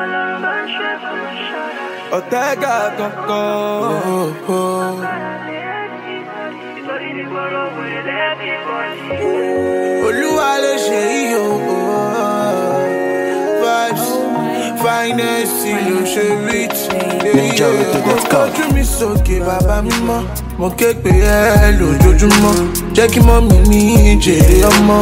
Ortega Coco. Olúwa ló ṣe yìí o. Vibes, finance ló ṣe rich. Ojú mi sókè bàbá mímọ́, mo ké pè ẹ́ lójoojúmọ́. Jẹ́ kí mọ́mì mi jèrè ọmọ.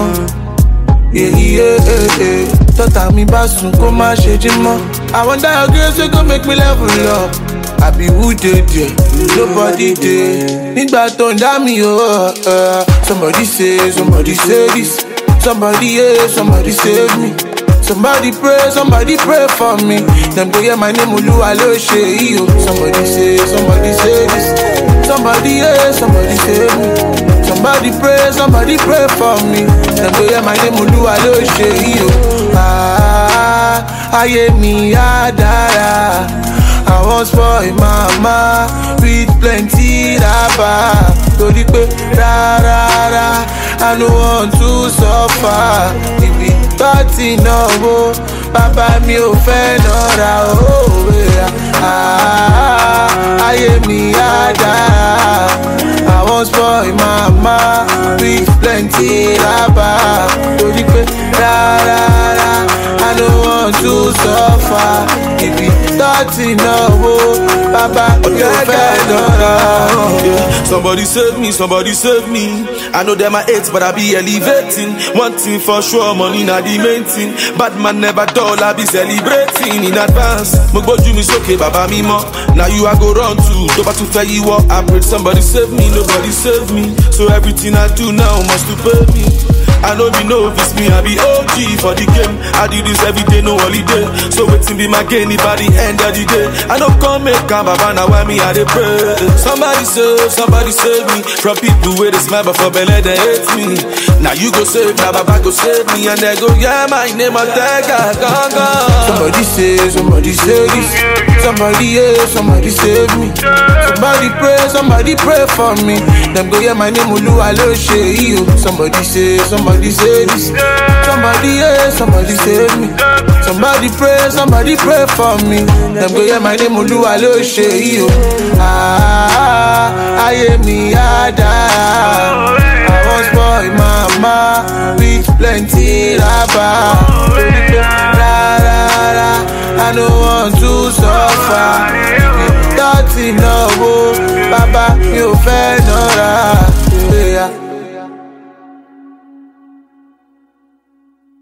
Tọ́ta mi bá sùn kó má ṣe jí mọ́. I wonder your grace wey go make me level up. I be who dey there, nobody dey. Nígbà tó ń dá mi o. Somebody say this. Somebody somebody save me. Somebody pray for me. Them go hear my name Olúwa ló ṣe yìí o. Somebody say this. Somebody somebody save me. Somebody pray for me. Them go hear my name Olúwa ló ṣe yìí o. Ayé mi á dára. I was for a mama with plenty raba. Torí pé rárá, I no want to suffer. Ibi tọ́tì náà wo, bàbá mi ò fẹ́ nọ́ra òwe. Ayé mi á dára. I was for a mama with plenty raba. Torí pé rárá, I no want to suffer. Ibi tọ́tì náà wo, bàbá mi ò fẹ́ nọ́ra. Somebody save me. I know them are hate, but I be elevating. One thing for sure, money not the main thing. Bad man never dull, I be celebrating in advance. Mogboju mi soke, baba mi mo. Now you I go run to. Toba to fair you up, I pray somebody save me, nobody save me. So everything I do now must to pay me. I know be novice, me I be OG for the game. I do this every day, no holiday. So waiting be my gain by the end of the day. I don't come make come, baba now why me I dey pray. Somebody save me from people where they smile but for belly they hate me. Now you go save, now baba go save me, and they go yeah my name Ortega Coco. Somebody say this. Somebody save me. Somebody pray for me. Them go hear my name Olúwa ló ṣe yìí o. Somebody say this. Somebody save me. Somebody pray for me. Them go hear my name Olúwa ló ṣe yìí o. Ayé mi á dára. I was boy mama with plenty raba. I don't want to suffer. Ibi tọ́tì náà wo, bàbá mi ò fẹ́ nọ́ra.